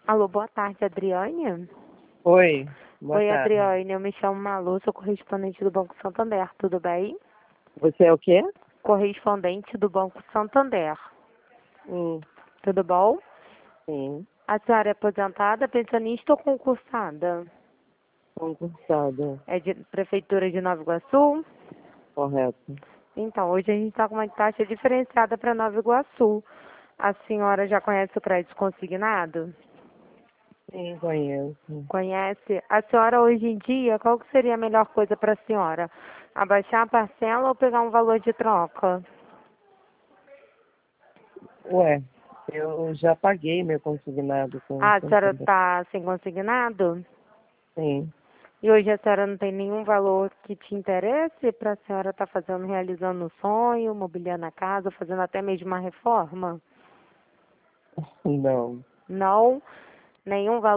Alô, boa tarde, Adriane. Oi, boa Oi, tarde. Adriane, eu me chamo Malu, sou correspondente do Banco Santander, tudo bem? Você é o quê? Correspondente do Banco Santander, Hum, tudo bom? sim, A senhora é aposentada, pensionista ou concursada? concursada, É de Prefeitura de Nova Iguaçu? correto. Então, hoje a gente está com uma taxa diferenciada para Nova Iguaçu. A senhora já conhece o crédito consignado? Sim, conheço. Conhece? A senhora hoje em dia, qual que seria a melhor coisa para a senhora? Abaixar a parcela ou pegar um valor de troca? Ué, eu já paguei meu consignado com o Ah, a senhora Santander. está sem consignado? Sim, E hoje a senhora não tem nenhum valor que te interesse para a senhora estar fazendo, realizando um sonho, mobiliando a casa, fazendo até mesmo uma reforma? não. Não? Nenhum valor?